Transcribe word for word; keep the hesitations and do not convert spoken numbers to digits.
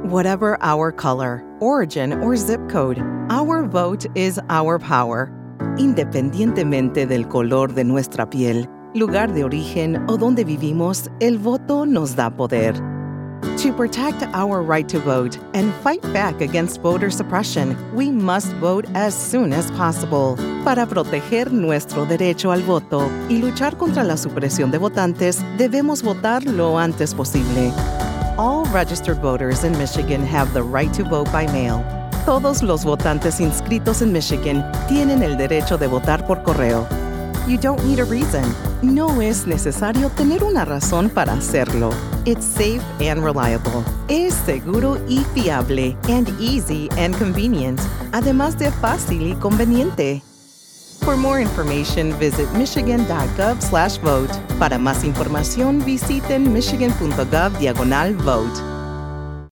Whatever our color, origin, or zip code, our vote is our power. Independientemente del color de nuestra piel, lugar de origen o donde vivimos, el voto nos da poder. To protect our right to vote and fight back against voter suppression, we must vote as soon as possible. Para proteger nuestro derecho al voto y luchar contra la supresión de votantes, debemos votar lo antes posible. All registered voters in Michigan have the right to vote by mail. Todos los votantes inscritos en Michigan tienen el derecho de votar por correo. You don't need a reason. No es necesario tener una razón para hacerlo. It's safe and reliable. Es seguro y fiable, and easy and convenient. Además de fácil y conveniente. For more information, visit michigan.gov slash vote. Para más información, visiten michigan.gov diagonal vote.